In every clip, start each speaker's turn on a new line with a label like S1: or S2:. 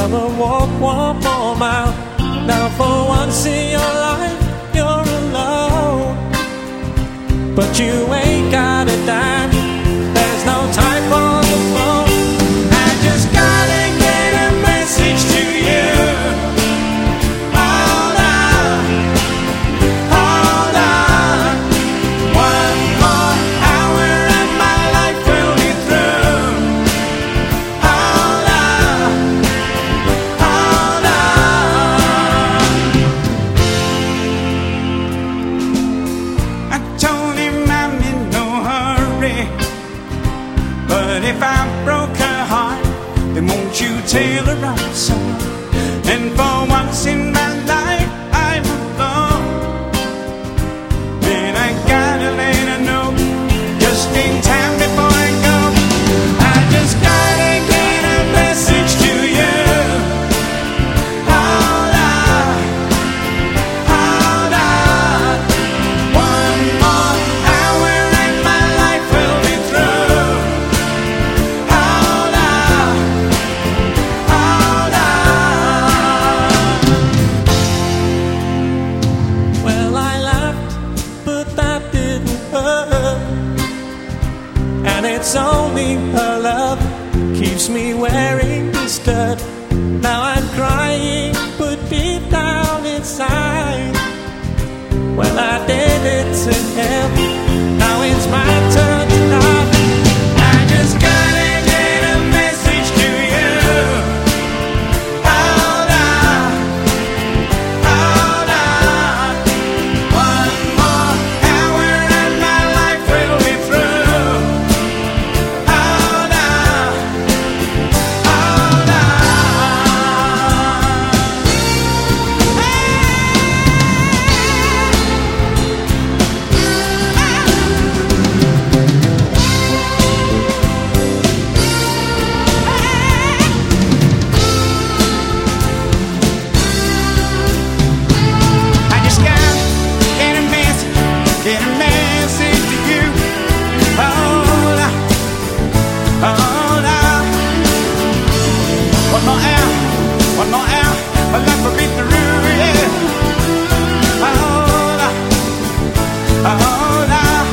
S1: Come and walk one more mile. Now for once in your life you're alone, but you ain't got a dime. There's no time for the phone. I just gotta get a message to you. Hold on, hold on. One more hour and my life will be through. Hold on, hold on. I told him I'm in no hurry, but if I broke her heart, then won't you tell her I'm sorry? And for once in my life I'm alone, and I gotta let her know just in time before I go. I just gotta get a message to you. Hold on, hold on. One more hour and my life will be through. Hold on, hold on. Well, I laughed, but that didn't hurt. And it's only her love keeps me wearing this dirt. Now I'm crying, but deep down inside, well, I did it to him. Now it's my turn tonight. I just gotta get a message to you. Hold on, hold on. One more hour and my life will be through. Hold on, hold on. I just gotta get a message to you. Hold on, hold on. One more hour, my life will be through, yeah. Hold on, hold on.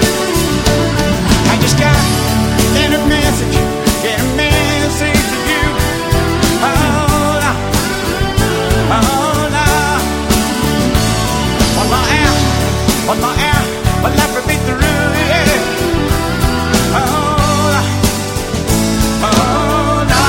S1: I just gotta get a message to you. Hold on, hold on. One more hour, my life will be through, yeah. Hold on, hold on.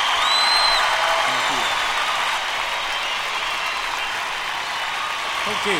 S1: Thank you.